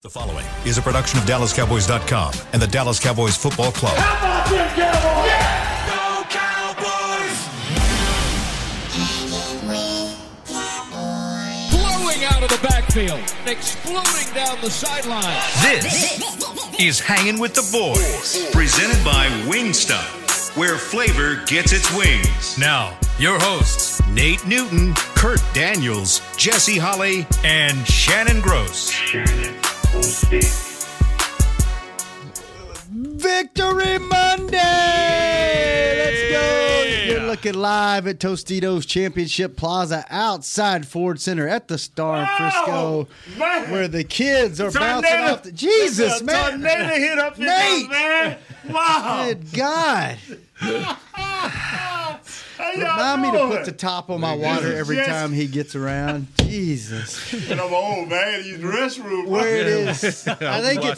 The following is a production of DallasCowboys.com and the Dallas Cowboys Football Club. How about them Cowboys? Yeah! Go Cowboys! Blowing out of the backfield, exploding down the sideline. This is Hanging with the Boys, presented by Wingstop, where flavor gets its wings. Now, your hosts, Nate Newton, Kurt Daniels, Jesse Holley, and Shannon Gross. Victory Monday! Let's go! You're looking live at Tostitos Championship Plaza outside Ford Center at the Star in Frisco, where the kids are bouncing off the... Jesus, man! Tornado hit up in Nate! there, man! Wow! Good God! Remind me to put the top on my water every time he gets around. Jesus. And I'm old, man. Use the restroom. Where it is. I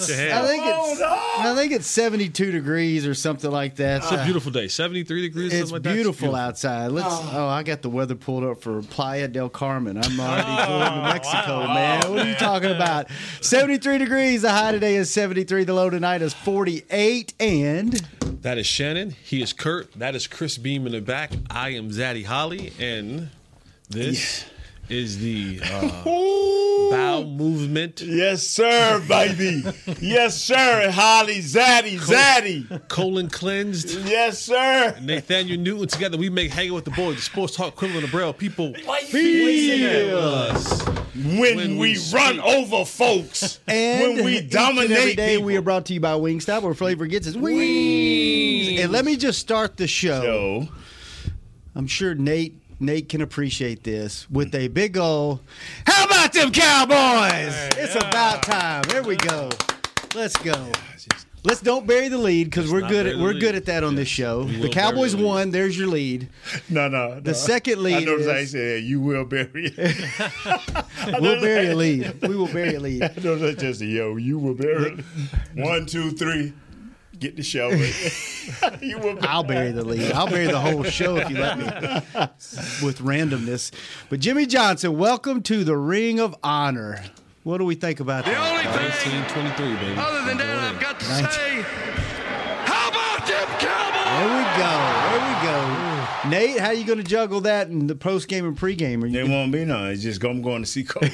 think it's 72 degrees or something like that. It's a beautiful day. 73 degrees. It's something like beautiful, that. outside. I got the weather pulled up for Playa del Carmen. I'm already going to Mexico, man. What are you talking about? 73 degrees. The high today is 73. The low tonight is 48. And That is Shannon. He is Kurt. That is Chris Beam in the back. I am Zaddy Holly. And this is the bowel movement. Yes, sir, baby. Yes, sir. Holly, Zaddy. Colon cleansed. Yes, sir. Nathaniel Newton together. We make Hanging with the Boys, the sports talk equivalent of Braille. People Feel us. when we run over folks. And when we each and dominate every day people. we are brought to you by Wingstop, where flavor gets its wings. And let me just start the show. So, I'm sure Nate can appreciate this with a big ol' how about them Cowboys? It's about time. There we go. Let's go. Let's don't bury the lead because we're good at that on this show. We The will Cowboys bury the lead. won. There's your lead. no. The second lead I noticed I is said, you will bury it. we'll bury a lead. We will bury a lead. I noticed I just said, you will bury it. 1, 2, 3. Get the show. You will I'll bury the lead. I'll bury the whole show if you let me with randomness. But Jimmy Johnson, welcome to the Ring of Honor. What do we think about that? 1923, baby. Other than that, I've got to say, how about them Cowboys? There we go. Nate, how you going to juggle that in the post-game and pre-game? Are you There won't be none. It's just I'm going to see Coach.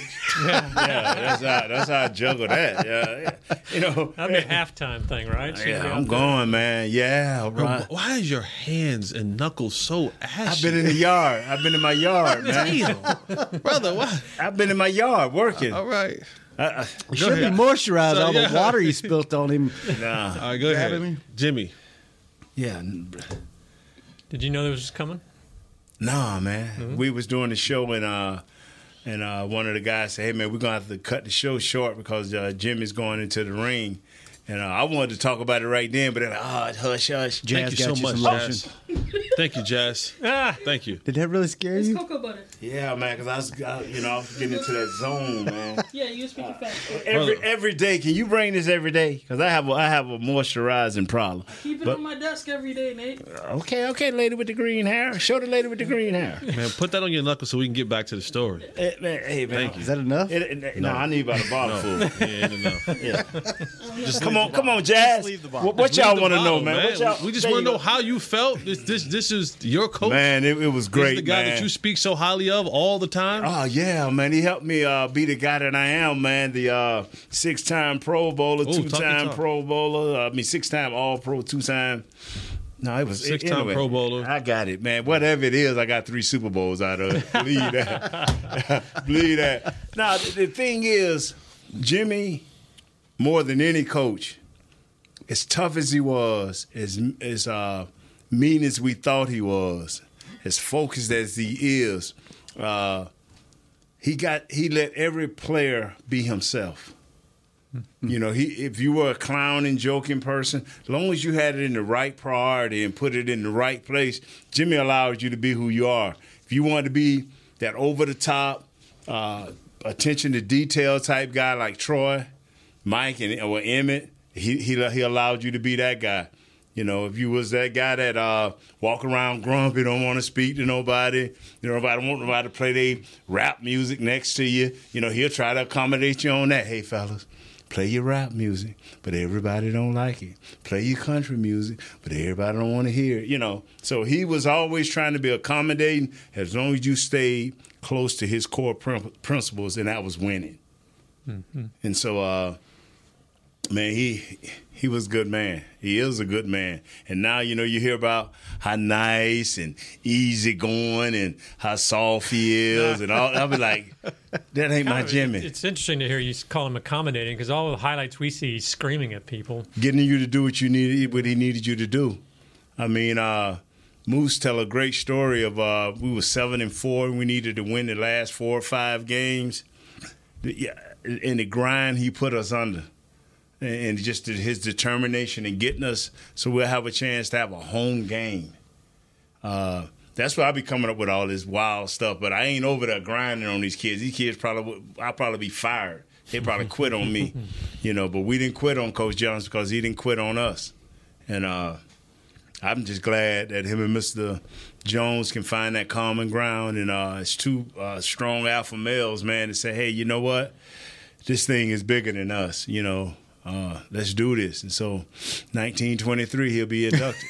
That's how I juggle that. Yeah. That'd be a halftime thing, right? Yeah, I'm going, man. Yeah, right. Why is your hands and knuckles so ashy? I've been in the yard. I've been in my yard, man. Damn. Brother, what? I've been in my yard working. All right. You should be moisturized. All the water you spilt on him. Nah. All right, go ahead. Grabbing me? Jimmy. Yeah. Did you know this was coming? Nah, man. Mm-hmm. We was doing the show and one of the guys said, hey, man, we're going to have to cut the show short because Jimmy's going into the ring. And I wanted to talk about it right then, but they're like, hush. Jazz Thank you got so you much, some Jazz. lotion. Thank you, Jazz. Thank you. Did that really scare you? Cocoa butter. Yeah, man, because I was getting into that zone, man. Yeah, you speak fast. Every day. Can you bring this every day? Because I have a moisturizing problem. Keep it on my desk every day, Nate. Okay, lady with the green hair. Show the lady with the green hair. Man, put that on your knuckles so we can get back to the story. Hey, man. Thank you. Is that enough? No, I need about a bottle full. Yeah, ain't enough. Yeah. Come on, Jazz. What y'all want to know, man? We just want to know how you felt. This is your coach. Man, it was great, This is the guy man. that you speak so highly of all the time. Oh, yeah, man. He helped me be the guy that I am, man. The 6-time Pro Bowler, 2-time Pro Bowler. 6-time All-Pro, 2-time. No, it was 6-time Pro Bowler. I got it, man. Whatever it is, I got 3 Super Bowls out of it. Believe that. Believe that. Now, the thing is, Jimmy, more than any coach, as tough as he was, as mean as we thought he was, as focused as he is, he let every player be himself. You know, if you were a clown and joking person, as long as you had it in the right priority and put it in the right place, Jimmy allowed you to be who you are. If you wanted to be that over-the-top, attention to detail type guy like Troy, Mike, or Emmett, he allowed you to be that guy. You know, if you was that guy that walk around grumpy, don't want to speak to nobody, nobody want nobody to play their rap music next to you, he'll try to accommodate you on that. Hey, fellas, Play your rap music, but everybody don't like it. Play your country music, but everybody don't want to hear it. You know, so he was always trying to be accommodating as long as you stayed close to his core principles, and that was winning. Mm-hmm. And so, man, he was a good man. He is a good man. And now, you know, you hear about how nice and easy going and how soft he is and all. I'll be like, that ain't my Jimmy. It's interesting to hear you call him accommodating because all the highlights we see, he's screaming at people. Getting you to do what he needed you to do. I mean, Moose tell a great story of we were 7-4 and we needed to win the last 4 or 5 games. In the grind he put us under. And just his determination in getting us so we'll have a chance to have a home game. That's why I be coming up with all this wild stuff. But I ain't over there grinding on these kids. These kids I'll probably be fired. They probably quit on me, you know. But we didn't quit on Coach Jones because he didn't quit on us. And I'm just glad that him and Mr. Jones can find that common ground. And it's two strong alpha males, man, to say, hey, you know what? This thing is bigger than us, you know. Let's do this. And so 1923, he'll be inducted.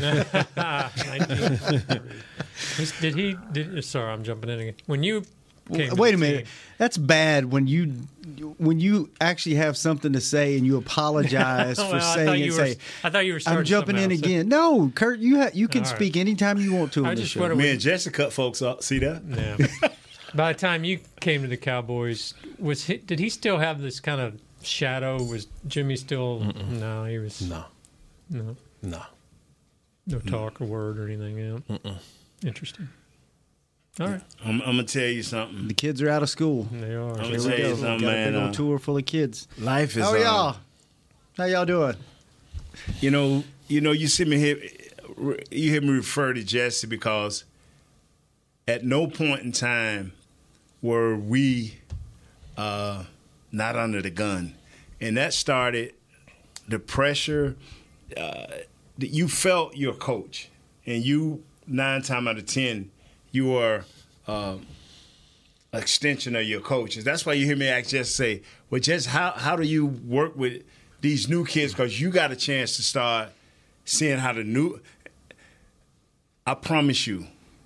1923. Sorry, I'm jumping in again. When you came Wait a minute. That's bad when you actually have something to say and you apologize for saying it. I thought you were I'm jumping in again. No, Kurt, you can speak anytime you want to on this show. Me and Jesse cut folks up. See that? Yeah. By the time you came to the Cowboys, did he still have this kind of shadow? Was Jimmy still? Mm-mm. No, he was. No talk or word or anything. Yeah. Interesting. All right. I'm gonna tell you something. The kids are out of school. They are. I'm gonna tell you something, man. Got a big old tour full of kids. Life is. How are y'all? How y'all doing? You know. You see me here. You hear me refer to Jesse because at no point in time were we not under the gun. And that started the pressure that you felt your coach. And you, 9 times out of 10, you are an extension of your coaches. That's why you hear me just say, well, Jess, how do you work with these new kids? Because you got a chance to start seeing how the new – I promise you,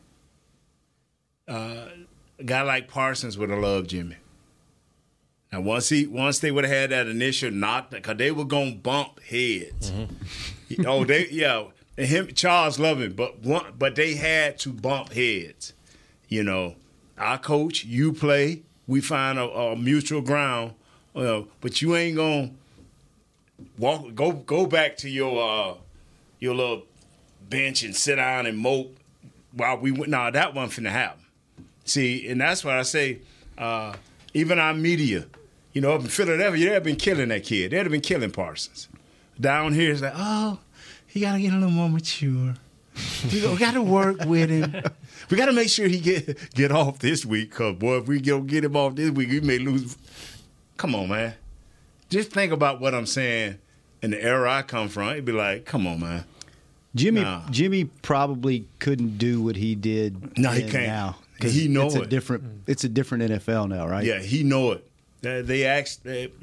a guy like Parsons would have loved Jimmy. Now, once they would have had that initial knock, because they were going to bump heads. Mm-hmm. And him, Charles loved him, but they had to bump heads. You know, our coach, you play, we find a mutual ground, but you ain't going to go back to your little bench and sit down and mope while we went. No, that wasn't finna happen. See, and that's why I say, even our media, you know, up in Philadelphia, they've been killing that kid. They'd have been killing Parsons. Down here, it's like, oh, he got to get a little more mature. We got to work with him. We got to make sure he get off this week, because, boy, if we don't get him off this week, we may lose. Come on, man. Just think about what I'm saying in the era I come from. It'd be like, come on, man. Jimmy probably couldn't do what he did. No, he can't. Now. Because he know it. It's a different NFL now, right? Yeah, he know it. They asked.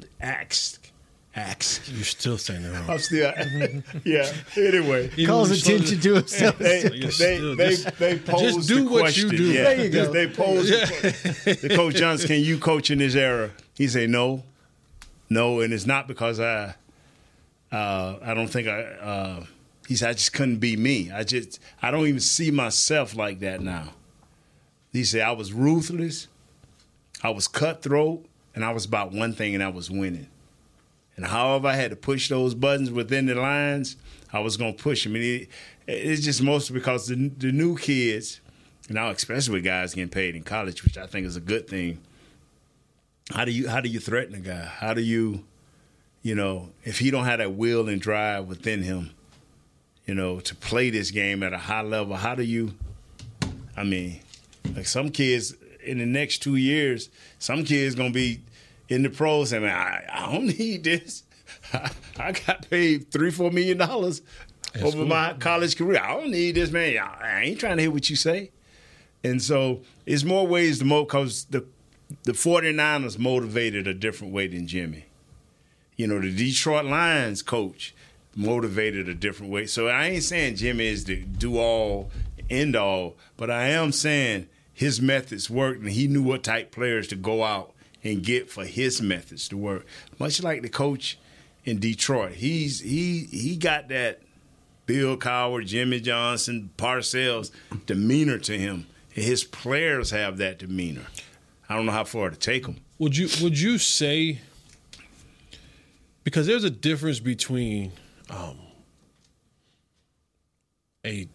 You're still saying it wrong. I'm still. Yeah. Anyway, calls attention to himself. They posed just do the what question. you do. Yeah. There you go. They posed the Coach Johnson, can you coach in this era? He said no, and it's not because I don't think he said I just couldn't be me. I don't even see myself like that now. He said I was ruthless, I was cutthroat, and I was about one thing, and I was winning. And however I had to push those buttons within the lines, I was going to push them. And it's just mostly because the new kids, now especially with guys getting paid in college, which I think is a good thing. How do you threaten a guy? How do you if he don't have that will and drive within him, to play this game at a high level, how do you? I mean, like some kids in the next 2 years, some kids gonna be in the pros and I don't need this. I got paid $3-4 million over my college career. I don't need this, man. I ain't trying to hear what you say. And so it's more ways to motivate, because the 49ers motivated a different way than Jimmy. You know, the Detroit Lions coach motivated a different way. So I ain't saying Jimmy is the do-all, end-all, but I am saying his methods worked, and he knew what type players to go out and get for his methods to work. Much like the coach in Detroit. He got that Bill Cowher, Jimmy Johnson, Parcells demeanor to him. His players have that demeanor. I don't know how far to take them. Would you say, because there's a difference between a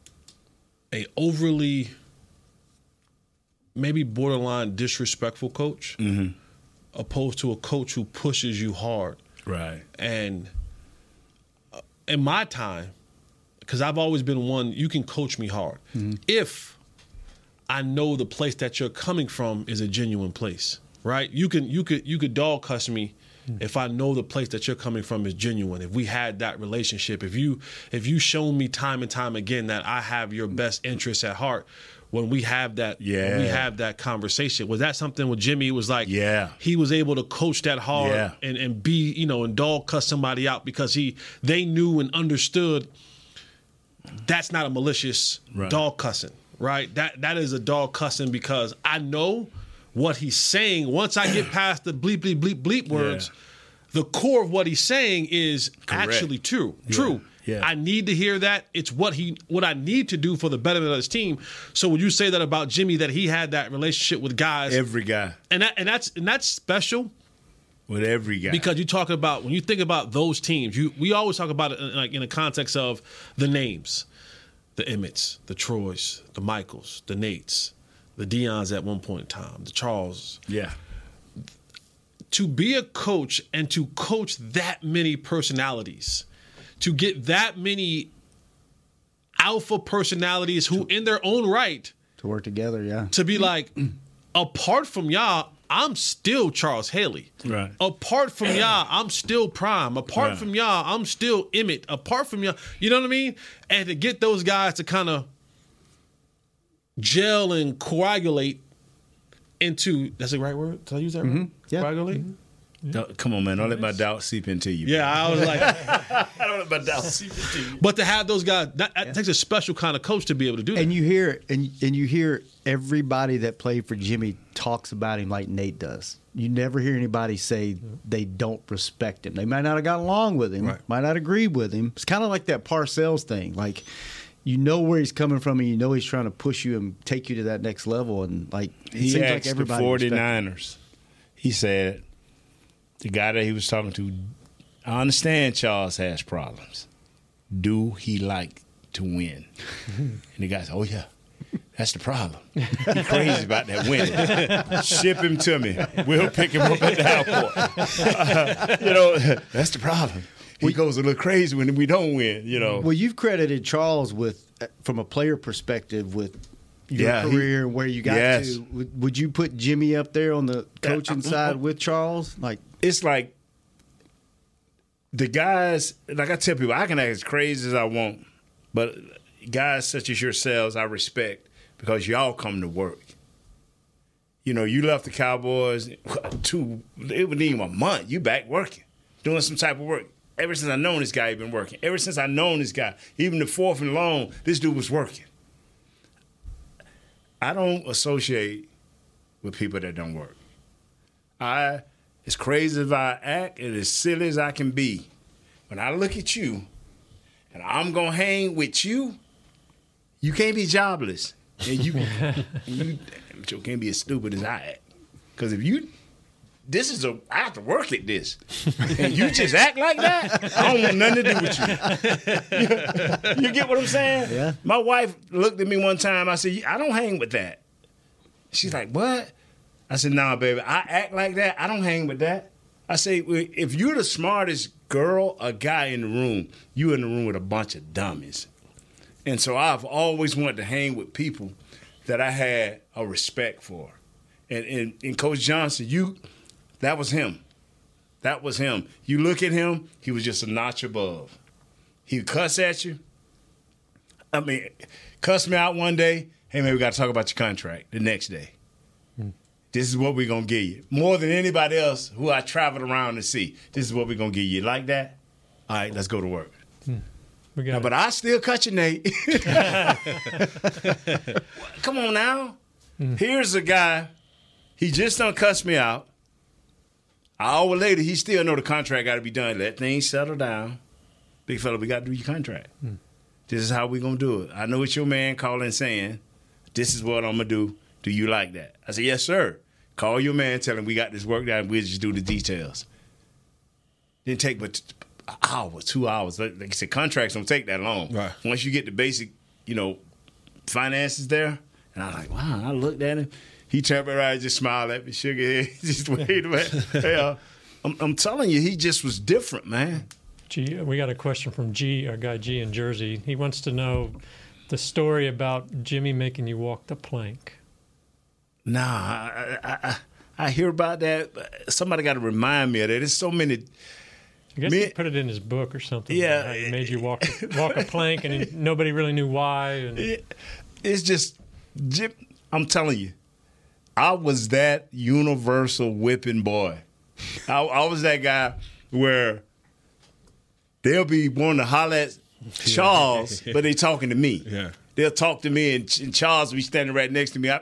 overly maybe borderline disrespectful coach opposed to a coach who pushes you hard. Right. And in my time, because I've always been one, you can coach me hard. If I know the place that you're coming from is a genuine place, right? You could dog cuss me if I know the place that you're coming from is genuine. If we had that relationship, if you shown me time and time again that I have your best interests at heart, when we have that when we have that conversation. Was that something with Jimmy? It was like he was able to coach that hard and be, you know, and dog cuss somebody out because they knew and understood that's not a malicious dog cussing, right? That is a dog cussing because I know what he's saying. Once I get past the bleep, bleep, bleep, bleep words, the core of what he's saying is actually true. Yeah. I need to hear that. It's what I need to do for the betterment of his team. So would you say that about Jimmy, that he had that relationship with guys? Every guy. And that's special. With every guy. Because you talk about, when you think about those teams, we always talk about it like in the context of the names. The Emmets, the Troys, the Michaels, the Nates, the Deions at one point in time, the Charles. Yeah. To be a coach and to coach that many personalities, to get that many alpha personalities who in their own right to work together, to be like, apart from y'all, I'm still Charles Haley. Right. Apart from y'all, I'm still Prime. Apart from y'all, I'm still Emmett. Apart from y'all, you know what I mean? And to get those guys to kind of gel and coagulate into, that's the right word? Did I use that right? Yeah. Coagulate? Come on, man. Don't let my doubt seep into you. Yeah, I was like, I don't let my doubt seep into you. But to have those guys, that takes a special kind of coach to be able to do that. And you hear and you hear everybody that played for Jimmy talks about him like Nate does. You never hear anybody say they don't respect him. They might not have got along with him, might not agree with him. It's kind of like that Parcells thing. Like, you know where he's coming from, and you know he's trying to push you and take you to that next level. And like, it he seems asked like everybody the 49ers. He said, the guy that he was talking to, I understand Charles has problems. Do he like to win? And the guy said, oh, yeah, that's the problem. He's crazy about that winning. Ship him to me. We'll pick him up at the airport. That's the problem. He goes a little crazy when we don't win, Well, you've credited Charles with, from a player perspective, with your career and where you got to. Would you put Jimmy up there on the coaching side with Charles? Like, it's like the guys, like I tell people, I can act as crazy as I want, but guys such as yourselves, I respect because y'all come to work. You know, you left the Cowboys it wasn't even a month. You back working, doing some type of work. Ever since I known this guy, he been working. Ever since I known this guy, even the 4th and long, this dude was working. I don't associate with people that don't work. As crazy as I act and as silly as I can be, when I look at you and I'm going to hang with you, you can't be jobless. And you can't be as stupid as I act. Because if you, I have to work at this. And you just act like that, I don't want nothing to do with you. You get what I'm saying? Yeah. My wife looked at me one time. I said, I don't hang with that. She's like, what? I said, nah, baby, I act like that. I don't hang with that. I say, if you're the smartest girl or guy in the room, you in the room with a bunch of dummies. And so I've always wanted to hang with people that I had a respect for. And Coach Johnson, that was him. That was him. You look at him, he was just a notch above. He'd cuss at you. I mean, cuss me out one day. Hey, man, we got to talk about your contract the next day. This is what we're going to give you. More than anybody else who I traveled around to see. This is what we're going to give you. Like that? All right, let's go to work. But I still cut you, Nate. Come on now. Here's a guy. He just done cussed me out. An hour later, he still know the contract got to be done. Let things settle down. Big fella, we got to do your contract. This is how we going to do it. I know it's your man calling saying, this is what I'm going to do. Do you like that? I said, yes, sir. Call your man, tell him we got this work done. We'll just do the details. Didn't take but an hour, 2 hours. Like I said, contracts don't take that long. Right. Once you get the basic, finances there, and I was like, wow, I looked at him. He turned around, just smiled at me, shook his head, just wait a minute. Hey, I'm telling you, he just was different, man. G, we got a question from our guy G in Jersey. He wants to know the story about Jimmy making you walk the plank. Nah, I hear about that. Somebody got to remind me of that. There's so many. I guess he put it in his book or something. Yeah, how he made you walk a plank, and nobody really knew why. And it's just, I'm telling you, I was that universal whipping boy. I was that guy where they'll be wanting to holler at Charles, but they talking to me. Yeah, they'll talk to me, and Charles will be standing right next to me.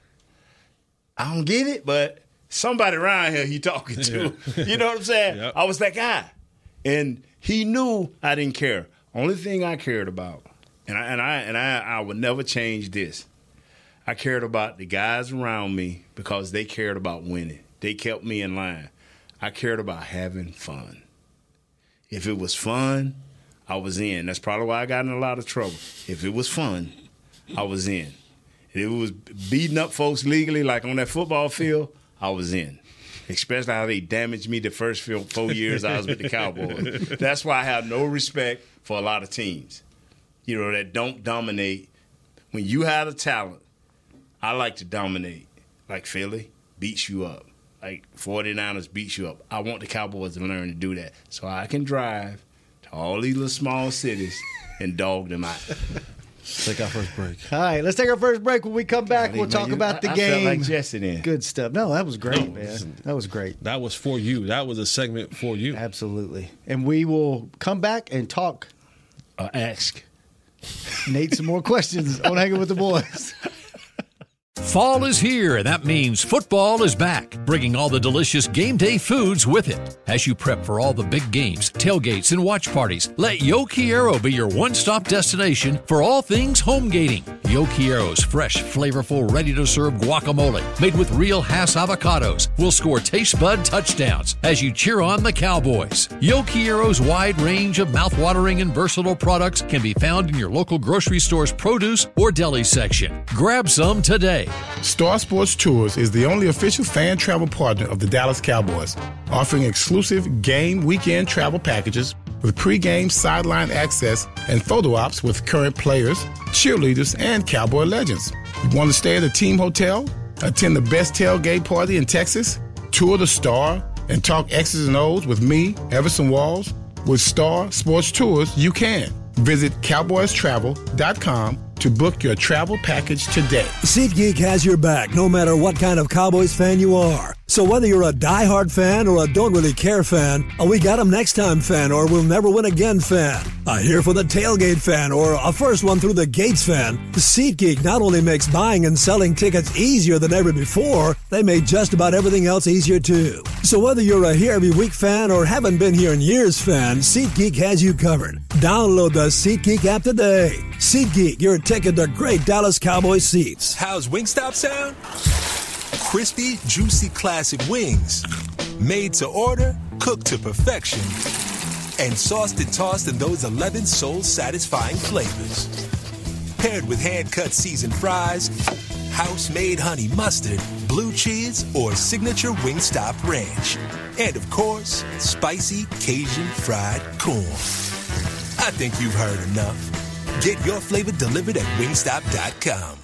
I don't get it, but somebody around here he talking to. Yeah. You know what I'm saying? Yep. I was that guy. And he knew I didn't care. Only thing I cared about, and I would never change this. I cared about the guys around me because they cared about winning. They kept me in line. I cared about having fun. If it was fun, I was in. That's probably why I got in a lot of trouble. If it was fun, I was in. If it was beating up folks legally, like on that football field, I was in. Especially how they damaged me the first 4 years I was with the Cowboys. That's why I have no respect for a lot of teams, that don't dominate. When you have the talent, I like to dominate. Like Philly beats you up. Like 49ers beats you up. I want the Cowboys to learn to do that so I can drive to all these little small cities and dog them out. Let's take our first break. All right, let's take our first break. When we come back, we'll talk about the game. I felt like Jesse then. Good stuff. No, that was great, man. That was great. That was for you. That was a segment for you. Absolutely. And we will come back and talk. Ask Nate some more questions on Hanging with the Boys. Fall is here, and that means football is back, bringing all the delicious game day foods with it. As you prep for all the big games, tailgates, and watch parties, let Yo Quiero be your one-stop destination for all things home gating. Yo Quiero's fresh, flavorful, ready-to-serve guacamole, made with real Hass avocados, will score taste bud touchdowns as you cheer on the Cowboys. Yo Quiero's wide range of mouth-watering and versatile products can be found in your local grocery store's produce or deli section. Grab some today. Star Sports Tours is the only official fan travel partner of the Dallas Cowboys, offering exclusive game weekend travel packages with pre-game sideline access and photo ops with current players, cheerleaders, and Cowboy legends. You want to stay at a team hotel, attend the best tailgate party in Texas, tour the Star, and talk X's and O's with me, Everson Walls? With Star Sports Tours, you can. Visit CowboysTravel.com to book your travel package today. SeatGeek has your back no matter what kind of Cowboys fan you are. So whether you're a diehard fan or a don't really care fan, a we got 'em next time fan or we'll never win again fan, a here for the tailgate fan or a first one through the gates fan, SeatGeek not only makes buying and selling tickets easier than ever before, they made just about everything else easier too. So whether you're a here every week fan or haven't been here in years fan, SeatGeek has you covered. Download the SeatGeek app today. SeatGeek, your ticket to great Dallas Cowboys seats. How's Wingstop sound? Crispy, juicy, classic wings. Made to order, cooked to perfection. And sauced and tossed in those 11 soul-satisfying flavors. Paired with hand-cut seasoned fries, house-made honey mustard, blue cheese, or signature Wingstop ranch. And, of course, spicy Cajun fried corn. I think you've heard enough. Get your flavor delivered at Wingstop.com.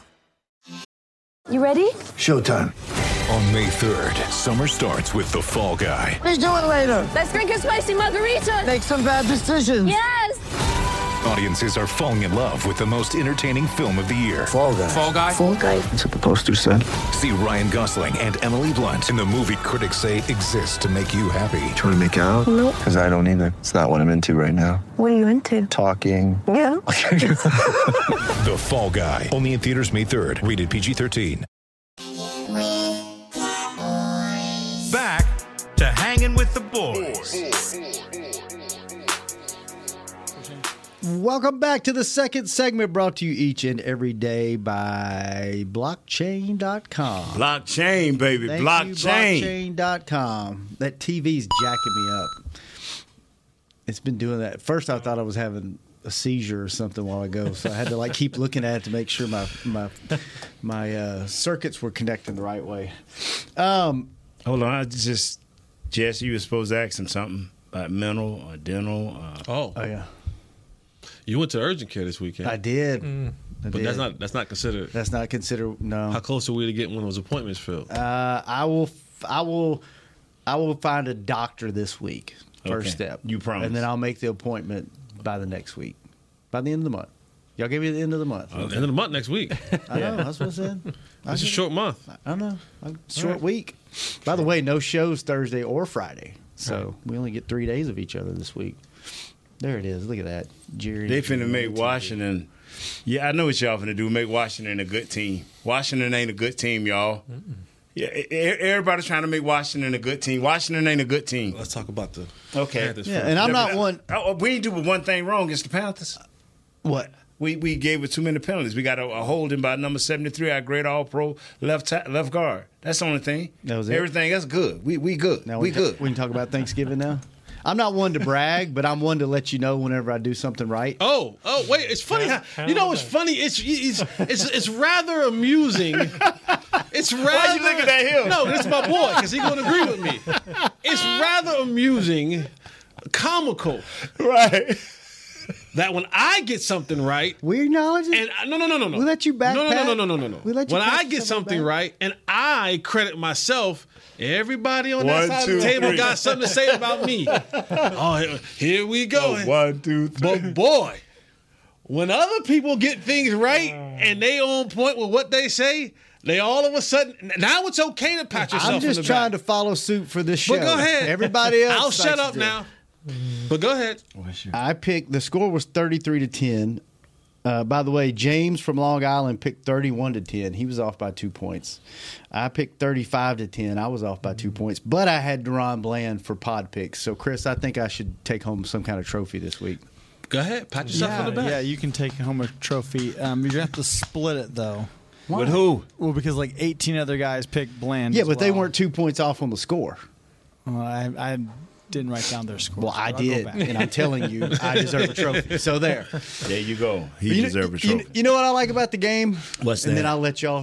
You ready? Showtime. On May 3rd, summer starts with The Fall Guy. Let's do it later. Let's drink a spicy margarita. Make some bad decisions. Yes. Audiences are falling in love with the most entertaining film of the year. Fall Guy. Fall Guy? Fall Guy. That's what the poster said. See Ryan Gosling and Emily Blunt in the movie critics say exists to make you happy. Trying to make it out? Nope. Because I don't either. It's not what I'm into right now. What are you into? Talking. Yeah. The Fall Guy. Only in theaters May 3rd. Rated PG-13. Back to Hanging with the Boys. Welcome back to the second segment, brought to you each and every day by Blockchain.com. Blockchain, baby. Thank Blockchain. you, Blockchain.com. That TV's jacking me up. It's been doing that. At first, I thought I was having a seizure or something while ago, so I had to keep looking at it to make sure my circuits were connecting the right way. Hold on, Jesse, you were supposed to ask him something about mental or dental. Oh yeah. You went to urgent care this weekend. I did. But that's not considered. That's not considered. No. How close are we to getting one of those appointments filled? I will find a doctor this week. First step. You promise. And then I'll make the appointment by the next week. By the end of the month. Y'all gave me the end of the month. End of the month next week. I know. That's what I said. It's a short month. I know. Short week. By the way, no shows Thursday or Friday. So we only get 3 days of each other this week. There it is. Look at that. Jerry. They finna make Washington. Yeah, I know what y'all finna do. Make Washington a good team. Washington ain't a good team, y'all. Yeah, everybody's trying to make Washington a good team. Washington ain't a good team. Let's talk about the Panthers first. And I'm not one. We ain't do but one thing wrong against the Panthers. What? We gave it too many penalties. We got a holding by number 73, our great all-pro left guard. That's the only thing. That was it? Everything else good. We good. Now we good. We can talk about Thanksgiving now. I'm not one to brag, but I'm one to let you know whenever I do something right. Oh, wait! It's funny. You know what's funny? It's rather amusing. It's rather. Why you looking at him? No, this is my boy because he's gonna agree with me. It's rather amusing, comical, right? That when I get something right, we acknowledge it. And no. We let you back. No. We let you when I get something right, and I credit myself. Everybody on that side of the table got something to say about me. Oh, here we go. 1, 2, 3. But boy, when other people get things right and they on point with what they say, they all of a sudden now it's okay to pat yourself. I'm just trying to follow suit for this show. But go ahead. Everybody else. I'll shut up now. But go ahead. I picked. The score was 33-10. By the way, James from Long Island picked 31-10. He was off by 2 points. I picked 35-10. I was off by 2 points. But I had Deron Bland for pod picks. So, Chris, I think I should take home some kind of trophy this week. Go ahead. Pat yourself on the back. Yeah, you can take home a trophy. You're going to have to split it, though. Why? With who? Well, because 18 other guys picked Bland. Yeah, but they weren't 2 points off on the score. Well, I didn't write down their score. Well, I did, and I'm telling you, I deserve a trophy. So there you go. He deserves a trophy. You know what I like about the game? What's that? And then I'll let y'all.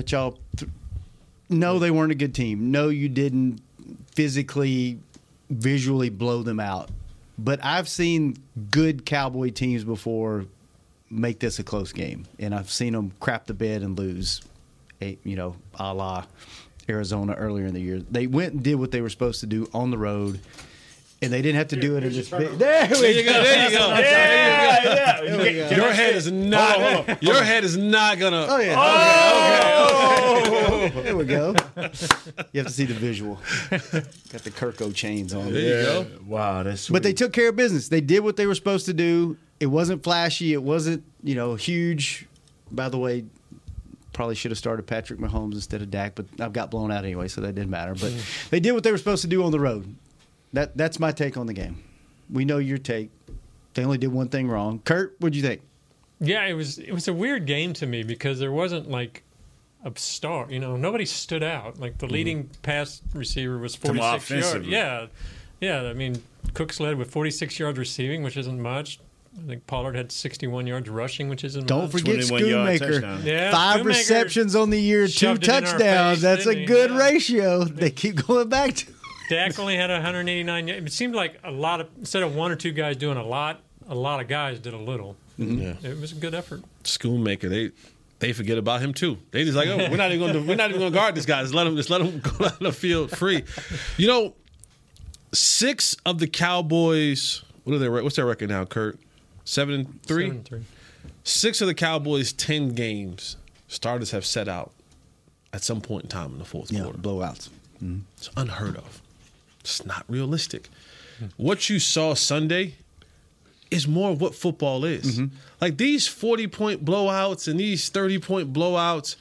No, they weren't a good team. No, you didn't physically, visually blow them out. But I've seen good Cowboy teams before make this a close game, and I've seen them crap the bed and lose. A la Arizona earlier in the year. They went and did what they were supposed to do on the road. And they didn't have to do it in this big. There you go. Yeah. Your head is not. Hold on. Your head is not gonna. Oh yeah. Okay. There we go. You have to see the visual. Got the Kirko chains on. There you go. Wow, that's sweet. But they took care of business. They did what they were supposed to do. It wasn't flashy. It wasn't huge. By the way, probably should have started Patrick Mahomes instead of Dak, but I've got blown out anyway, so that didn't matter. But they did what they were supposed to do on the road. That's my take on the game. We know your take. They only did one thing wrong. Kurt, what'd you think? Yeah, it was a weird game to me because there wasn't a star. Nobody stood out. The leading pass receiver was 46 yards. Yeah. I mean, Cooks led with 46 yards receiving, which isn't much. I think Pollard had 61 yards rushing, which isn't Don't much. forget Schoonmaker. Yeah, 5 receptions on the year, 2 touchdowns. That's a good ratio. They keep going back to. Dak only had 189 yards. It seemed like instead of one or two guys doing a lot of guys did a little. Mm-hmm. Yeah. It was a good effort. Schoonmaker, they forget about him too. They just like, we're not even going to guard this guy. Just let him go out the field free. 6 of the Cowboys. What's their record now, Kurt? 7-3. 7-3. 6 of the Cowboys' 10 games, starters have set out at some point in time in the fourth quarter. Blowouts. Mm-hmm. It's unheard of. It's not realistic. What you saw Sunday is more of what football is. Mm-hmm. Like these 40-point blowouts and these 30-point blowouts.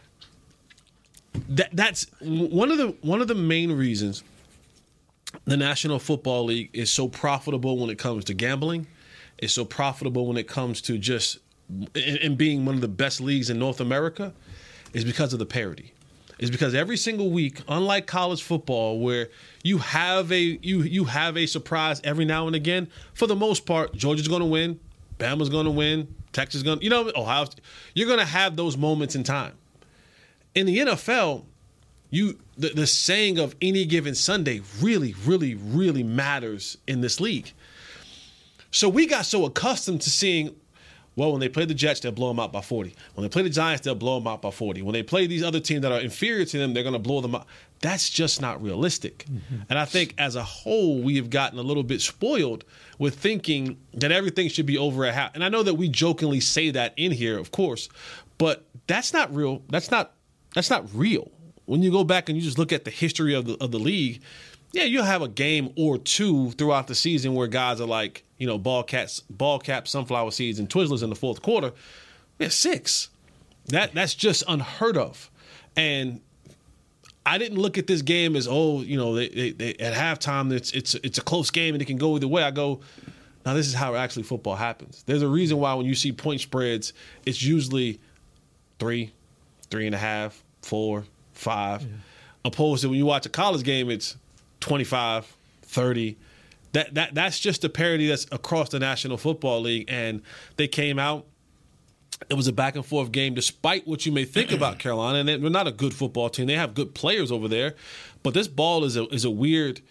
That's one of the main reasons the National Football League is so profitable when it comes to gambling. It's so profitable when it comes to just and being one of the best leagues in North America is because of the parity. It's because every single week, unlike college football, where you have a surprise every now and again, for the most part, Georgia's going to win, Bama's going to win, Texas is going to, Ohio, you're going to have those moments in time. In the NFL, the saying of any given Sunday really, really, really matters in this league. So we got so accustomed to seeing, well, when they play the Jets, they'll blow them out by 40. When they play the Giants, they'll blow them out by 40. When they play these other teams that are inferior to them, they're going to blow them out. That's just not realistic. Mm-hmm. And I think as a whole, we have gotten a little bit spoiled with thinking that everything should be over at half. And I know that we jokingly say that in here, of course, but that's not real. That's not real. When you go back and you just look at the history of the league, yeah, you'll have a game or two throughout the season where guys are like, ball caps, sunflower seeds, and Twizzlers in the fourth quarter. We have 6. That's just unheard of. And I didn't look at this game as, they at halftime it's a close game and it can go either way. I go, now this is how actually football happens. There's a reason why when you see point spreads, it's usually 3, 3.5, 4, 5, opposed to when you watch a college game, it's 25, 30. That's just the parity that's across the National Football League. And they came out. It was a back and forth game, despite what you may think about Carolina. And they're not a good football team. They have good players over there, but this ball is a weird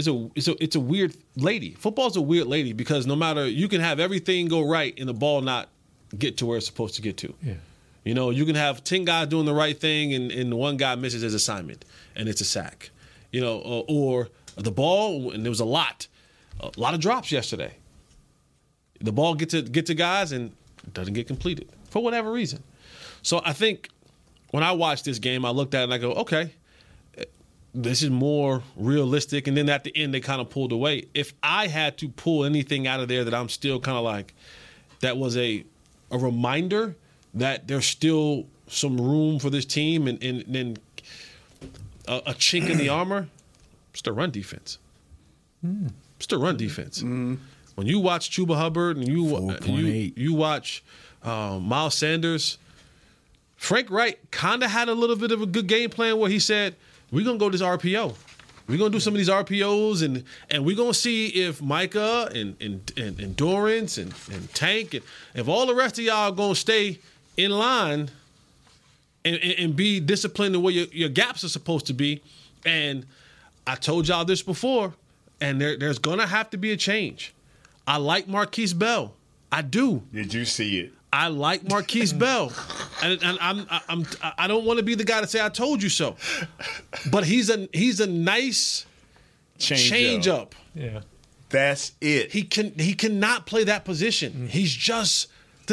lady. Football's a weird lady because no matter, you can have everything go right and the ball not get to where it's supposed to get to. Yeah. You can have 10 guys doing the right thing and one guy misses his assignment and it's a sack. Or the ball, and there was a lot of drops yesterday. The ball get to guys and doesn't get completed for whatever reason. So I think when I watched this game, I looked at it and I go, okay, this is more realistic. And then at the end, they kind of pulled away. If I had to pull anything out of there that I'm still kind of like, that was a reminder that there's still some room for this team and then a chink in the armor, it's the run defense. It's the run defense. Mm. When you watch Chuba Hubbard and you watch Miles Sanders, Frank Wright kind of had a little bit of a good game plan where he said, we're going to go this RPO. We're going to do some of these RPOs and we're going to see if Micah and Dorrance and Tank and if all the rest of y'all are going to stay in line and be disciplined the way your gaps are supposed to be. And I told y'all this before, and there's going to have to be a change. I like Marquise Bell. I do. Did you see it? I like Marquise Bell. And I don't want to be the guy to say I told you so. But he's a nice change up. Yeah. That's it. He cannot play that position. Mm-hmm. He's just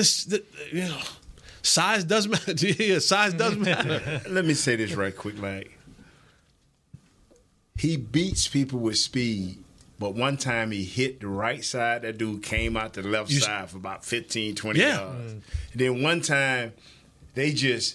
size does matter. Yeah, size does matter. Let me say this right quick, like. He beats people with speed, but one time he hit the right side. That dude came out the left side for about 15, 20 yards. And then one time, this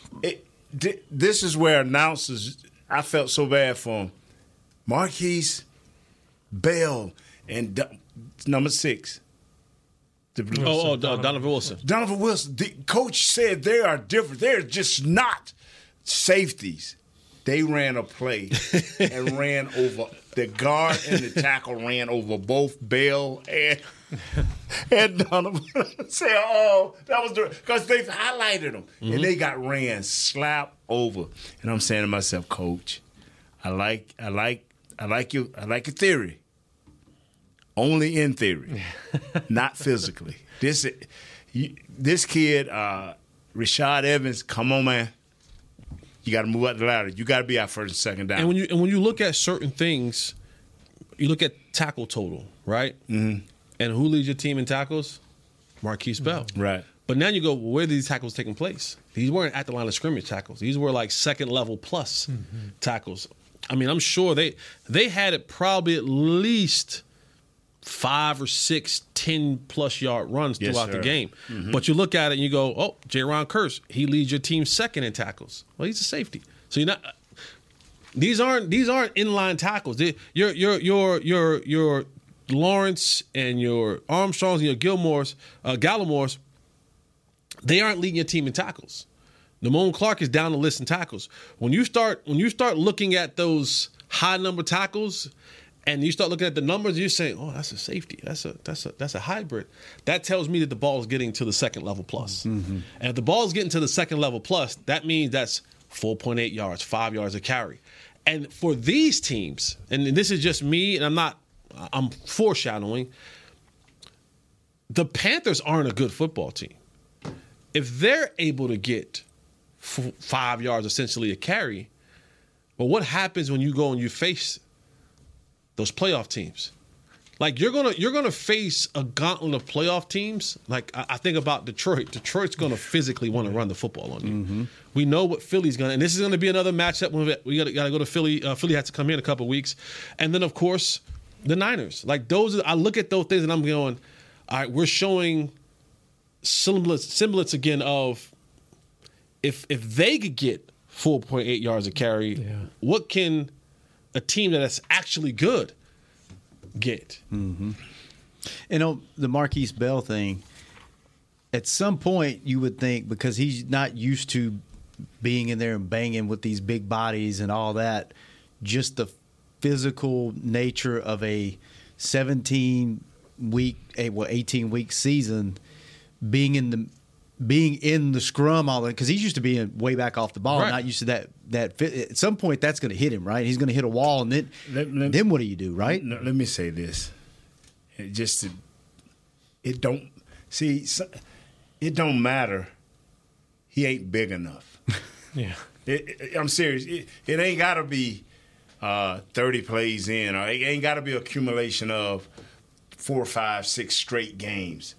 is where announcers, I felt so bad for him. Marquise Bell and number 6. Donovan Wilson. Donovan Wilson. The coach said they are different. They're just not safeties. They ran a play and ran over the guard and the tackle ran over both Bell and Donovan. Say, that was because they highlighted them and they got ran slap over. And I'm saying to myself, Coach, I like your theory. Only in theory, not physically. This kid, Rashad Evans, come on, man. You got to move up the ladder. You got to be our first and second down. And when you look at certain things, you look at tackle total, right? Mm-hmm. And who leads your team in tackles? Marquise Bell. Right. But now you go, well, where are these tackles taking place? These weren't at the line of scrimmage tackles. These were like second level plus tackles. I mean, I'm sure they had it probably at least 5 or 6 10-plus yard runs throughout the game. But you look at it and you go, oh, J-Ron Kearse, he leads your team second in tackles. Well, he's a safety. So you're not. These aren't inline tackles. Your Lawrence and your Armstrongs and your Gallimores, they aren't leading your team in tackles. Damone Clark is down the list in tackles. When you start looking at those high number tackles, and you start looking at the numbers, you're saying, "Oh, that's a safety. That's a hybrid." That tells me that the ball is getting to the second level plus. And if the ball is getting to the second level plus, that means that's 4.8 yards, 5 yards a carry. And for these teams, and this is just me, and I'm foreshadowing. The Panthers aren't a good football team. If they're able to get 5 yards essentially a carry, well, what happens when you go and you face those playoff teams? Like you're gonna face a gauntlet of playoff teams. Like I think about Detroit. Detroit's gonna physically want to run the football on you. We know what Philly's gonna, and this is gonna be another matchup when we gotta go to Philly. Philly has to come here in a couple of weeks, and then of course the Niners. Like those, I look at those things and I'm going, all right, we're showing semblance again of if they could get 4.8 yards a carry, what can a team that's actually good get? The Marquise Bell thing, at some point you would think, because he's not used to being in there and banging with these big bodies and all that, just the physical nature of a 18-week season, being in the scrum all that, because he's used to being way back off the ball, not used to that at some point that's going to hit him, right? He's going to hit a wall, and then what do you do, right? Let me say this. It don't matter. He ain't big enough. I'm serious. It ain't got to be 30 plays in, or it ain't got to be an accumulation of 4, 5, 6 straight games.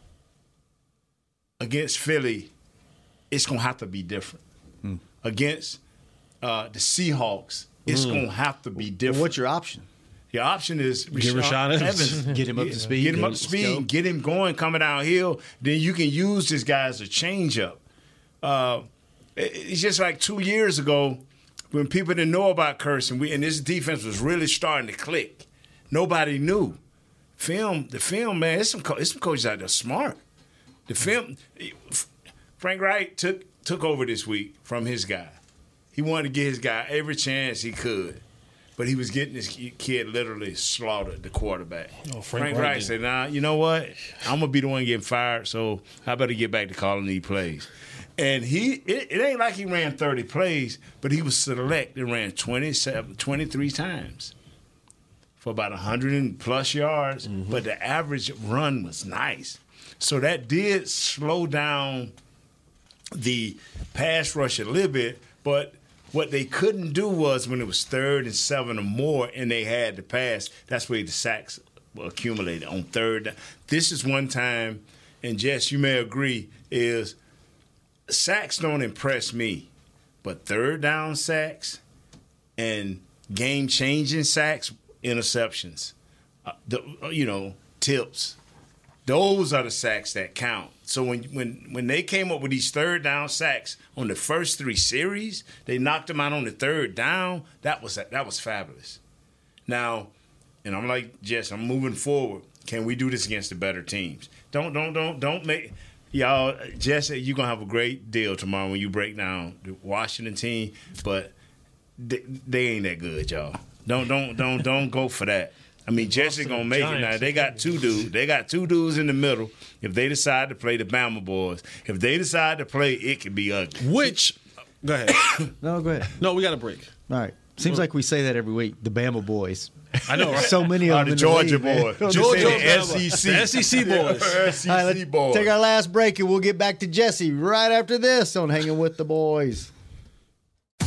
Against Philly, it's going to have to be different. Against the Seahawks, it's going to have to be different. Well, what's your option? Your option is Rashaan Evans. Get him up to speed. Get him up to speed. Get him going, coming downhill. Then you can use this guy as a changeup. It's just like 2 years ago when people didn't know about Kearse and this defense was really starting to click. Nobody knew. The film, man, there's some coaches out there smart. The film, Frank Wright took over this week from his guy. He wanted to get his guy every chance he could, but he was getting this kid literally slaughtered, the quarterback. Frank Wright said, nah, you know what? I'm going to be the one getting fired, so I better get back to calling these plays. And it ain't like he ran 30 plays, but he was select and ran 23 times for about 100+ yards, but the average run was nice. So that did slow down the pass rush a little bit, but what they couldn't do was when it was 3rd and 7 or more and they had to pass, that's where the sacks accumulated on 3rd. This is one time, and Jess, you may agree, is sacks don't impress me, but 3rd down sacks and game-changing sacks, interceptions, tips, those are the sacks that count. So when they came up with these 3rd down sacks on the first 3 series, they knocked them out on the 3rd down. That was fabulous. Now, and I'm like, Jess, I'm moving forward. Can we do this against the better teams? Don't make y'all. Jess, you're gonna have a great deal tomorrow when you break down the Washington team, but they ain't that good, y'all. Don't go for that. I mean, Jesse's going to make it now. They got 2 dudes. They got 2 dudes in the middle. If they decide to play the Bama boys, if they decide to play, it could be ugly. Go ahead. No, go ahead. No, we got a break. All right. Seems like we say that every week, the Bama boys. I know, right? So many of them. The Georgia boys. Georgia SEC. SEC boys. All right, let's take our last break, and we'll get back to Jesse right after this on Hanging with the Boys.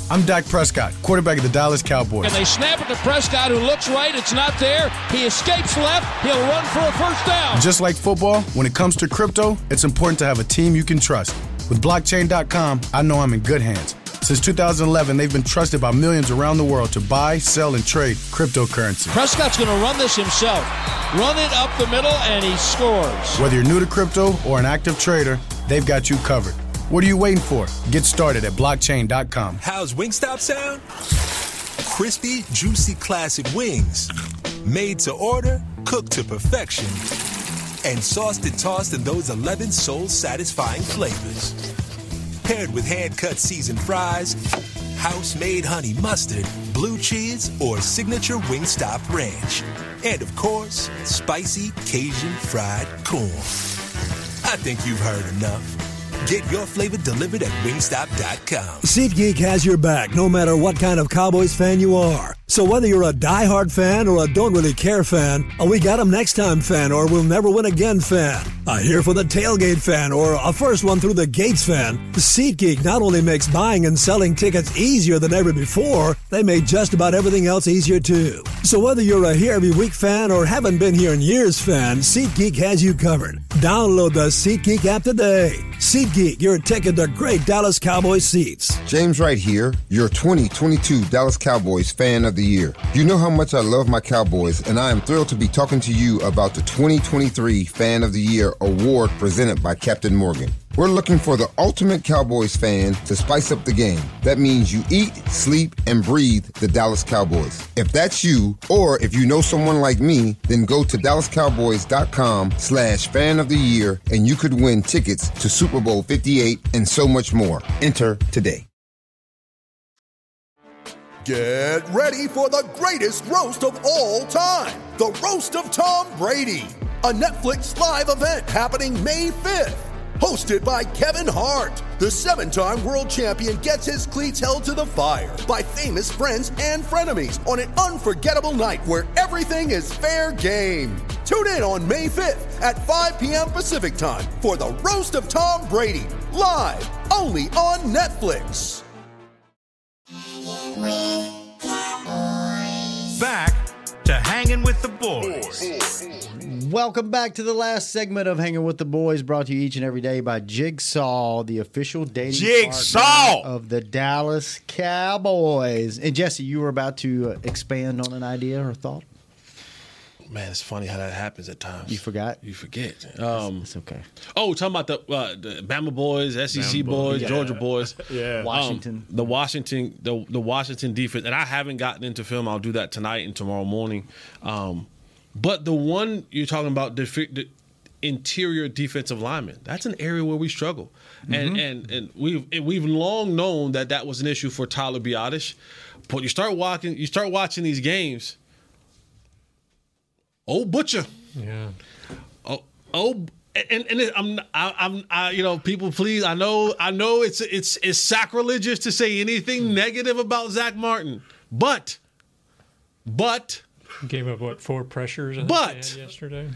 I'm Dak Prescott, quarterback of the Dallas Cowboys. And they snap it to Prescott, who looks right. It's not there. He escapes left. He'll run for a first down. Just like football, when it comes to crypto, it's important to have a team you can trust. With Blockchain.com, I know I'm in good hands. Since 2011, they've been trusted by millions around the world to buy, sell, and trade cryptocurrency. Prescott's going to run this himself. Run it up the middle, and he scores. Whether you're new to crypto or an active trader, they've got you covered. What are you waiting for? Get started at blockchain.com. How's Wingstop sound? Crispy, juicy, classic wings. Made to order, cooked to perfection. And sauced and tossed in those 11 soul-satisfying flavors. Paired with hand-cut seasoned fries, house-made honey mustard, blue cheese, or signature Wingstop ranch. And, of course, spicy Cajun fried corn. I think you've heard enough. Get your flavor delivered at Wingstop.com. SeatGeek has your back no matter what kind of Cowboys fan you are. So whether you're a diehard fan or a don't really care fan, a we got 'em next time fan or we'll never win again fan, a here for the tailgate fan or a first one through the gates fan, SeatGeek not only makes buying and selling tickets easier than ever before, they made just about everything else easier too. So whether you're a here every week fan or haven't been here in years fan, SeatGeek has you covered. Download the SeatGeek app today. SeatGeek, your ticket to great Dallas Cowboys seats. James Wright here, your 2022 Dallas Cowboys fan of the year. You know how much I love my Cowboys, and I am thrilled to be talking to you about the 2023 Fan of the Year award presented by Captain Morgan. We're looking for the ultimate Cowboys fan to spice up the game. That means you eat, sleep, and breathe the Dallas Cowboys. If that's you, or if you know someone like me, then go to DallasCowboys.com/fan of the year, and you could win tickets to Super Bowl 58 and so much more. Enter today. Get ready for the greatest roast of all time, the Roast of Tom Brady, a Netflix live event happening May 5th. Hosted by Kevin Hart, the 7-time world champion gets his cleats held to the fire by famous friends and frenemies on an unforgettable night where everything is fair game. Tune in on May 5th at 5 p.m. Pacific time for the Roast of Tom Brady, live only on Netflix. Back to Hanging with the Boys. Welcome back to the last segment of Hanging with the Boys, brought to you each and every day by Jigsaw, the official dating partner of the Dallas Cowboys. And Jesse, you were about to expand on an idea or thought? Man, it's funny how that happens at times. You forgot? You forget. It's okay. Oh, talking about the Bama boys, SEC boys, yeah. Georgia boys, Washington, the Washington defense. And I haven't gotten into film. I'll do that tonight and tomorrow morning. But the one you're talking about, the interior defensive lineman, that's an area where we struggle, and we've long known that was an issue for Tyler Biadasz. But you start watching these games. Old Butcher, yeah. People, please. I know, it's sacrilegious to say anything negative about Zach Martin, but. Gave up 4 pressures yesterday.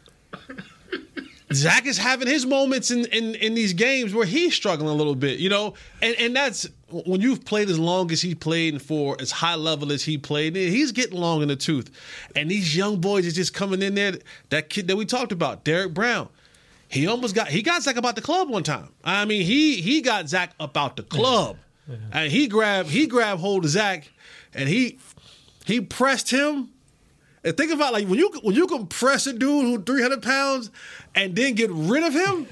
Zach is having his moments in these games where he's struggling a little bit, and that's when you've played as long as he played and for as high level as he played. He's getting long in the tooth, and these young boys is just coming in there. That kid that we talked about, Derek Brown, he got Zach about the club one time. I mean, he got Zach up out the club, and he grabbed hold of Zach, and he pressed him. And think about when you can press a dude who's 300 pounds and then get rid of him.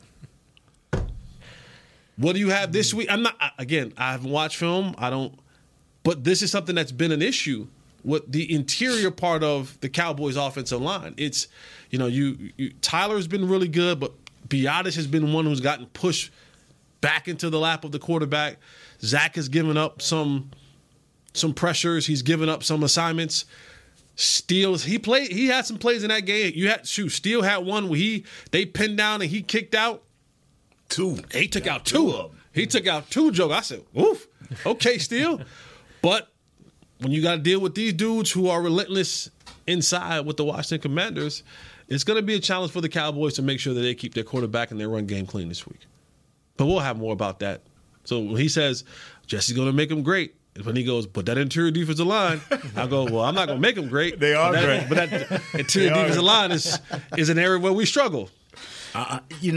What do you have this week? I haven't watched film. But this is something that's been an issue with the interior part of the Cowboys' offensive line. It's, Tyler's been really good, but Biadasz has been one who's gotten pushed back into the lap of the quarterback. Zach has given up some pressures. He's given up some assignments. Steele, he had some plays in that game. Steele had one where they pinned down and he kicked out 2. He took out 2 of them. He took out 2 jokes. I said, oof, okay, Steele. But when you got to deal with these dudes who are relentless inside with the Washington Commanders, it's going to be a challenge for the Cowboys to make sure that they keep their quarterback and their run game clean this week. But we'll have more about that. So when he says Jesse's going to make them great. When he goes, but that interior defensive line, I go, well, I'm not going to make them great. They are great. But that interior defensive line is an area where we struggle. And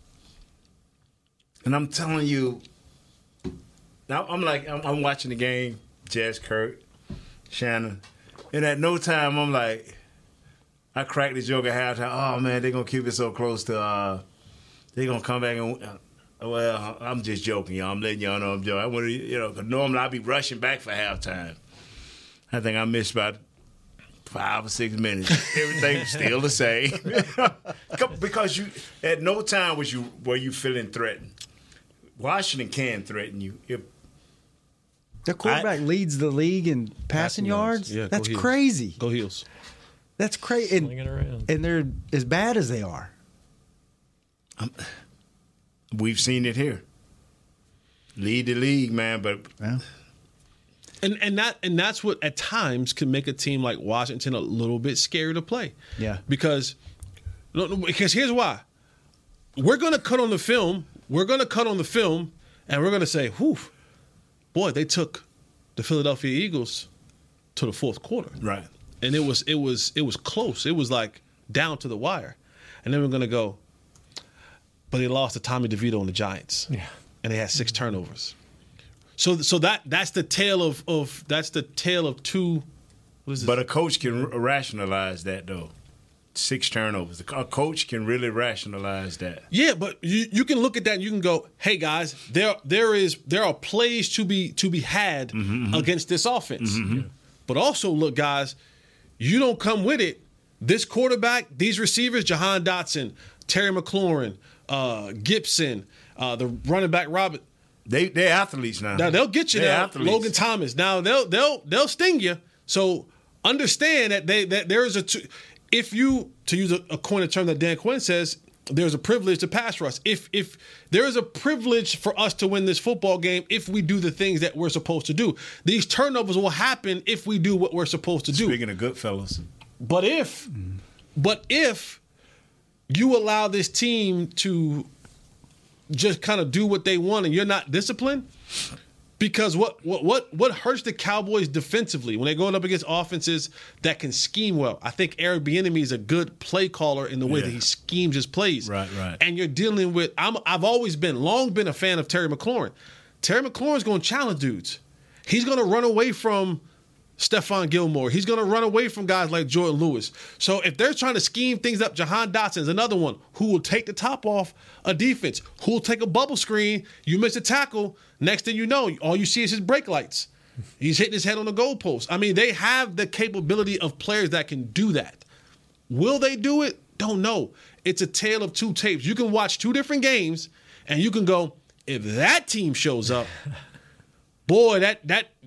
I'm telling you, now I'm watching the game, Jess, Kurt, Shannon, and at no time I'm like, I cracked the joke at halftime. Oh man, they're gonna keep it so close to. They're gonna come back and. Well, I'm just joking, y'all. I'm letting y'all know I'm joking. I want to, because normally I'd be rushing back for halftime. I think I missed about 5 or 6 minutes. Everything's still the same. Because you, at no time were you feeling threatened. Washington can threaten you. Their quarterback leads the league in passing yards. Yeah, that's crazy. Go Heels. That's crazy. And they're as bad as they are. We've seen it here. Lead the league, man, but and that's what at times can make a team like Washington a little bit scary to play. Yeah. Because here's why. We're gonna cut on the film. And we're gonna say, whew, boy, they took the Philadelphia Eagles to the fourth quarter. Right. And it was close. It was like down to the wire. And then we're gonna go, but they lost to Tommy DeVito and the Giants. Yeah. And they had 6 turnovers. So that's the tale of two. What is it? But a coach can rationalize that though. 6 turnovers. A coach can really rationalize that. Yeah, but you can look at that and you can go, hey guys, there are plays to be had against this offense. Mm-hmm. But also look, guys, you don't come with it. This quarterback, these receivers, Jahan Dotson, Terry McLaurin, Gibson, the running back Robert. They're athletes now. Now they'll get you they're there. Athletes. Logan Thomas. Now they'll sting you. So understand that there is if you, to use a coined term that Dan Quinn says, there's a privilege to pass rush. If there is a privilege for us to win this football game, if we do the things that we're supposed to do, these turnovers will happen if we do what we're supposed to do. Speaking of Goodfellas, but if you allow this team to just kind of do what they want and you're not disciplined, because what hurts the Cowboys defensively when they're going up against offenses that can scheme well? I think Eric Bieniemy is a good play caller in the way that he schemes his plays. Right. And you're dealing with I've always long been a fan of Terry McLaurin. Terry McLaurin's going to challenge dudes. He's going to run away from Stephon Gilmore. He's going to run away from guys like Jordan Lewis. So if they're trying to scheme things up, Jahan Dotson is another one who will take the top off a defense, who will take a bubble screen. You miss a tackle. Next thing you know, all you see is his brake lights. He's hitting his head on the goalpost. I mean, they have the capability of players that can do that. Will they do it? Don't know. It's a tale of two tapes. You can watch 2 different games, and you can go, if that team shows up, boy, that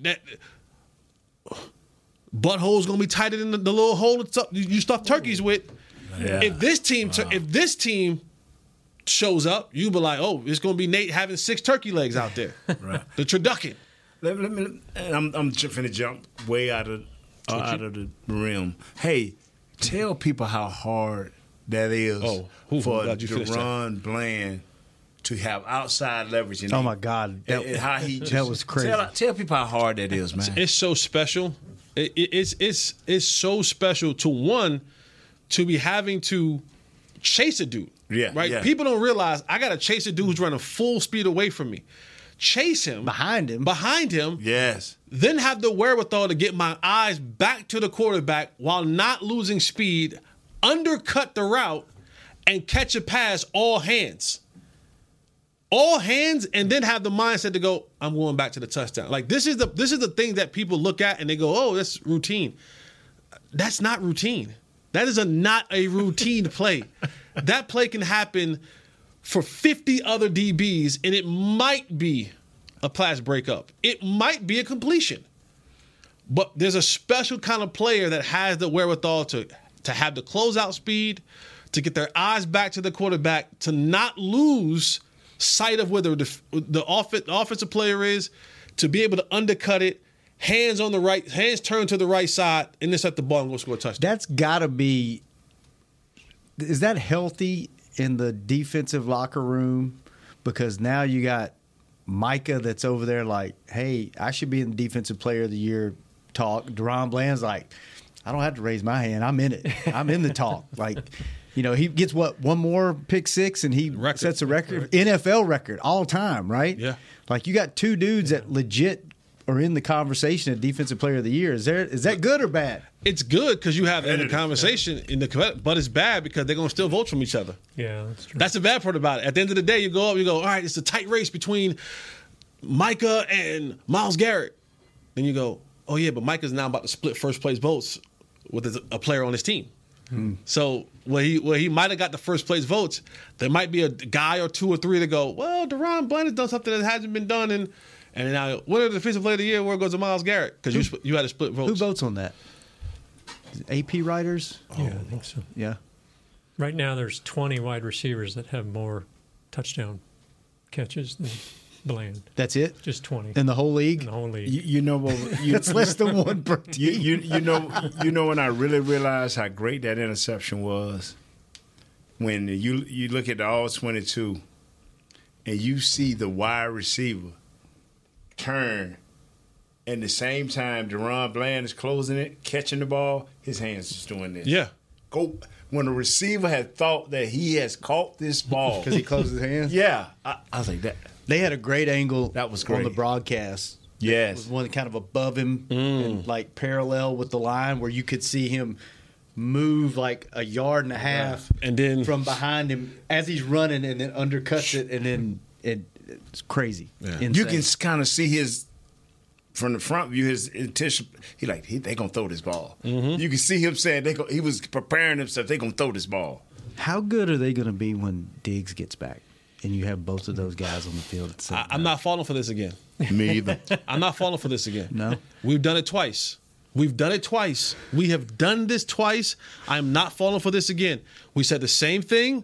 butthole's gonna be tighter than the little hole you stuff turkeys with. Yeah. If this team shows up, you be like, oh, it's gonna be Nate having 6 turkey legs out there. Right. The turducken. I'm finna jump way out of the rim. Hey, tell people how hard that is for DaRon Bland to have outside leverage. Oh my God, that was crazy. Tell people how hard that is, man. It's so special. It's so special to be having to chase a dude. Yeah. Right? Yeah. People don't realize I gotta chase a dude who's running full speed away from me. Chase him. Behind him. Yes. Then have the wherewithal to get my eyes back to the quarterback while not losing speed, undercut the route, and catch a pass all hands. All hands, and then have the mindset to go, I'm going back to the touchdown. Like this is the thing that people look at and they go, oh, that's routine. That's not routine. That is not a routine play. That play can happen for 50 other DBs, and it might be a pass breakup. It might be a completion. But there's a special kind of player that has the wherewithal to have the closeout speed, to get their eyes back to the quarterback, to not lose sight of where the offensive player is, to be able to undercut it, hands turned to the right side, and intercept the ball and go score a touchdown. That's got to be. Is that healthy in the defensive locker room? Because now you got Micah that's over there like, hey, I should be in the Defensive Player of the Year talk. Deron Bland's like, I don't have to raise my hand. I'm in it. I'm in the talk. Like, you know, he gets one more pick six and he sets a record, NFL record all time, right? Yeah. Like you got two dudes that legit are in the conversation of Defensive Player of the Year. Is that good or bad? It's good because you have in the conversation but it's bad because they're gonna still vote from each other. Yeah, that's true. That's the bad part about it. At the end of the day, you go, all right, it's a tight race between Micah and Myles Garrett. Then you go, oh yeah, but Micah's now about to split first place votes with a player on his team. So where he might have got the first place votes, there might be a guy or two or three that go, well, Deron Bland has done something that hasn't been done, and now winner of the Defensive Player of the Year, where goes to Myles Garrett? Because you had to split votes. Who votes on that? AP writers? Yeah, I think so. Yeah. Right now, there's 20 wide receivers that have more touchdown catches than Bland. That's it? Just 20. In the whole league? In the whole league. You know, it's less than one per team. You know when I really realized how great that interception was? When you look at the All-22 and you see the wide receiver turn, and the same time Deron Bland is closing it, catching the ball, his hands just doing this. Yeah. Go when the receiver had thought that he has caught this ball. Because he closed his hands? Yeah. I was like that. They had a great angle that was great on the broadcast. Yes. It was one kind of above him and like parallel with the line where you could see him move like a yard and a half and then from behind him as he's running and then undercuts it and then it's crazy. Yeah. You can kind of see his from the front view his intention. They gonna throw this ball. You can see him saying he was preparing himself. They gonna throw this ball. How good are they gonna be when Diggs gets back and you have both of those guys on the field at the same time? I'm not falling for this again. Me either. I'm not falling for this again. No. We've done it twice. We have done this twice. I'm not falling for this again. We said the same thing.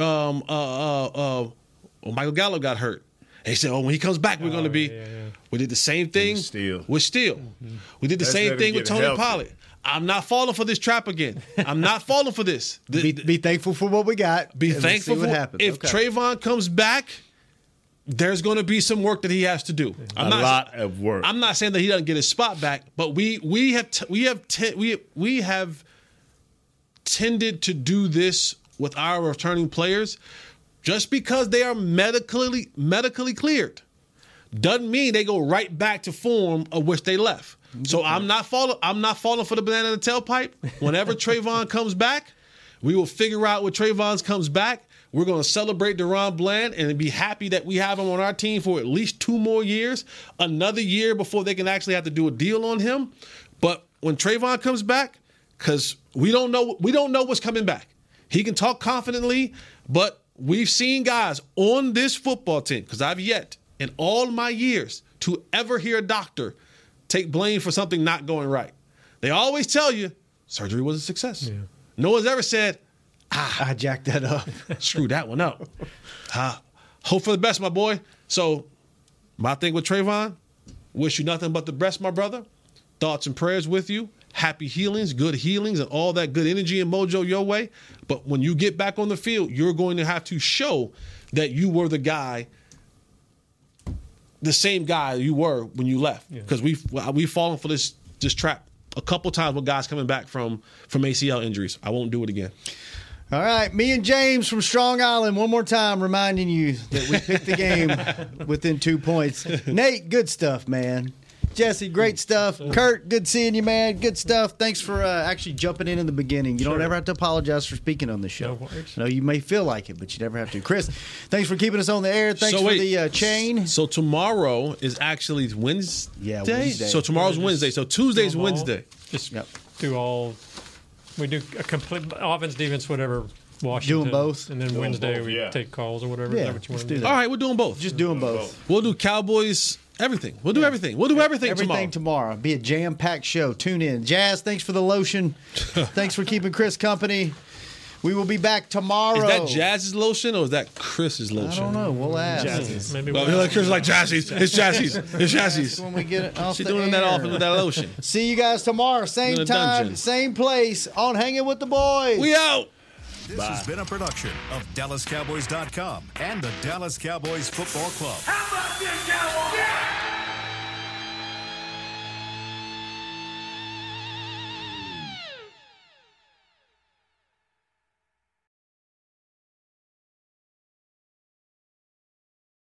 Michael Gallup got hurt. They said, when he comes back, we're going to be. Yeah. We did the same thing with Steele. We did the same thing with Tony Pollard. I'm not falling for this trap again. I'm not falling for this. Be thankful for what we got. Be thankful for what happens. If Trayvon comes back, there's going to be some work that he has to do. A lot of work. I'm not saying that he doesn't get his spot back, but we have tended to do this with our returning players. Just because they are medically cleared doesn't mean they go right back to form of which they left. So I'm not falling for the banana in the tailpipe. Whenever Trayvon comes back, we will figure out when Trayvon comes back. We're going to celebrate Deron Bland and be happy that we have him on our team for at least 2 more years, another year before they can actually have to do a deal on him. But when Trayvon comes back, because we don't know what's coming back. He can talk confidently, but we've seen guys on this football team, because I've yet in all my years to ever hear a doctor take blame for something not going right. They always tell you surgery was a success. Yeah. No one's ever said, I jacked that up. Screw that one up. Hope for the best, my boy. So my thing with Trayvon, wish you nothing but the best, my brother. Thoughts and prayers with you. Happy healings, good healings, and all that good energy and mojo your way. But when you get back on the field, you're going to have to show that you were the guy, the same guy you were when you left. Because we've fallen for this trap a couple times with guys coming back from ACL injuries. I won't do it again. All right, me and James from Strong Island, one more time reminding you that we picked the game within 2 points. Nate, good stuff, man. Jesse, great stuff. Kurt, good seeing you, man. Good stuff. Thanks for actually jumping in the beginning. You don't ever have to apologize for speaking on the show. I know you may feel like it, but you never have to. Chris, thanks for keeping us on the air. Thanks for the chain. So tomorrow is actually Wednesday? Yeah, Wednesday. So tomorrow's Wednesday. So Tuesday's Wednesday. Just do all. We do a complete offense, defense, whatever. Washington. Doing both. And then Wednesday we take calls or whatever. Yeah, Is that what you want to do? All right, we're doing both. Just doing both. We'll do Cowboys. Everything. We'll do everything. We'll do everything tomorrow. Be a jam-packed show. Tune in. Jazz, thanks for the lotion. Thanks for keeping Chris company. We will be back tomorrow. Is that Jazz's lotion or is that Chris's lotion? I don't know. We'll ask. Jazzy's. Maybe Chris is like Jazzy's. It's Jazzy's. It's Jazzy's. When we get it off She's doing that often with that lotion. See you guys tomorrow. Same time, same place on Hanging with the Boys. We out. This has been a production of DallasCowboys.com and the Dallas Cowboys Football Club. How about this?